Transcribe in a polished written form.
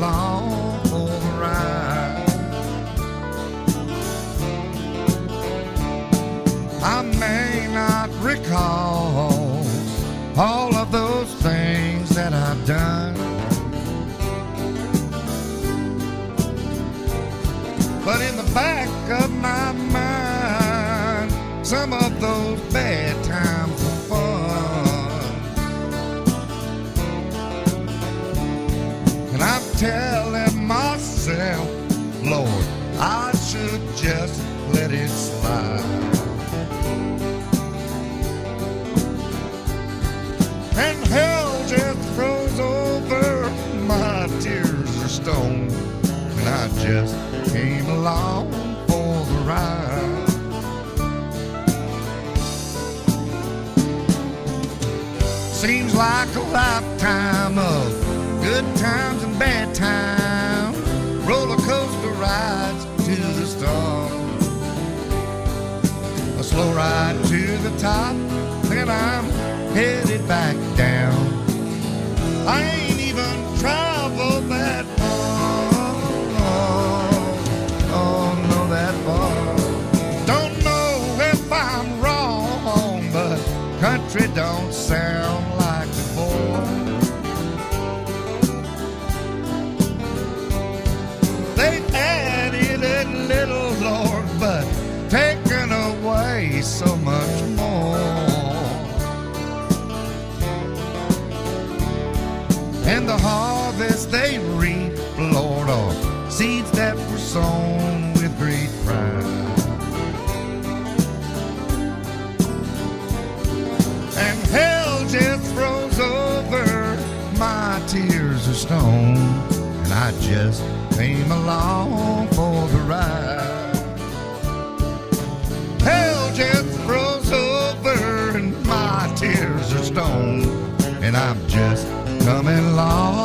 along for the ride. I may not recall all of those things that I've done, but in the back of my mind, some of those bad times were fun. And I'm telling myself, Lord, I should just let it slide. And hell just froze over, my tears are stone, and I just came along for the ride. Seems like a lifetime of good times and bad times, roller coaster rides to the stars, a slow ride to the top, then I'm headed back down. I ain't even traveled that far, oh no, that far. Don't know if I'm wrong, but country don't sound like before. They've added a little, Lord, but taken away so much more. And the harvest they reap, Lord, are seeds that were sown with great pride. And hell just froze over, my tears are stone, and I just came along for the ride. Hell just froze over, and my tears are stone, and I'm just coming along